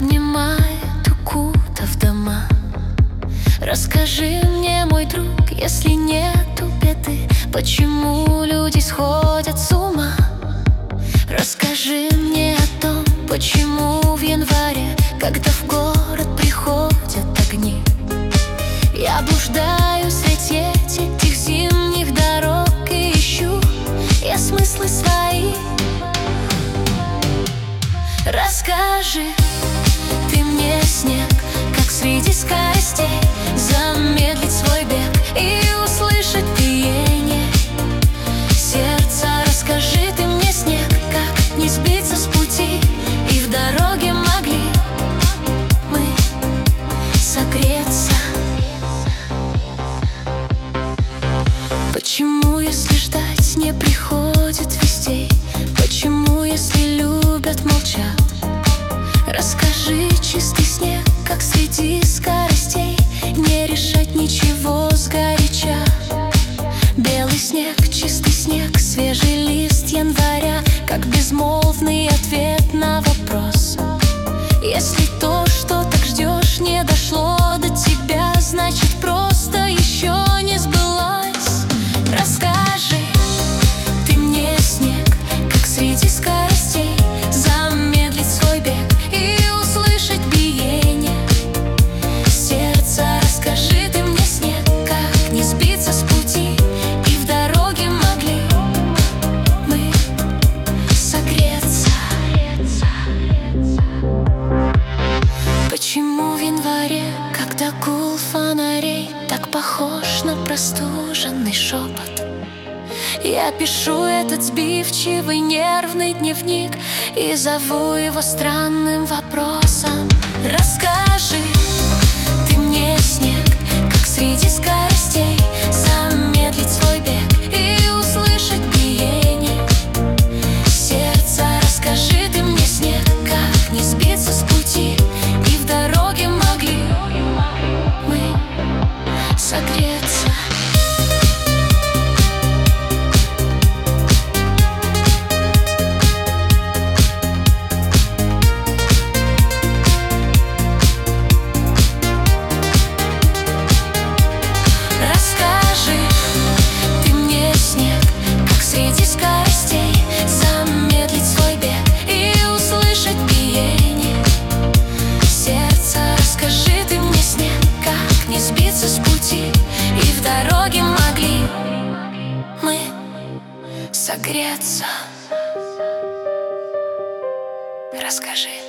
обнимает, укутав дома. Расскажи мне, мой друг, если нету беды, почему люди сходят с ума? Расскажи мне о том, почему в январе, когда в город приходят огни, я блуждаю среди этих зимних дорог и ищу я смыслы свои. Расскажи ты мне, снег, как среди скоростей замедлить свой бег и услышать биение сердца. Расскажи ты мне, снег, как не сбиться с пути и в дороге могли мы согреться. Почему, если ждать не приходит вестей? Почему, если любят, молчат? Расскажи, чистый снег, как среди скоростей не решать ничего сгоряча. Белый снег, чистый снег, свежий лист января, как безмолвный ответ на вопрос. Если то, что так ждешь, не дошло до тебя, значит просто еще не сбылось. Расскажи ты мне, снег, как среди скоростей замедлить свой бег и услышать биение сердца. Расскажи ты мне, снег, как не сбиться с пути и в дороге могли мы согреться. Почему в январе, когда гул фонарей так похож на простуженный шепот, я пишу этот сбивчивый нервный дневник и зову его странным вопросом. Расскажи ты мне, снег, как среди скоростей замедлить свой бег и услышать биение сердца. Расскажи ты мне, снег, как не сбиться с пути и в дороге могли мы согреться. С пути и в дороге могли мы согреться. Расскажи.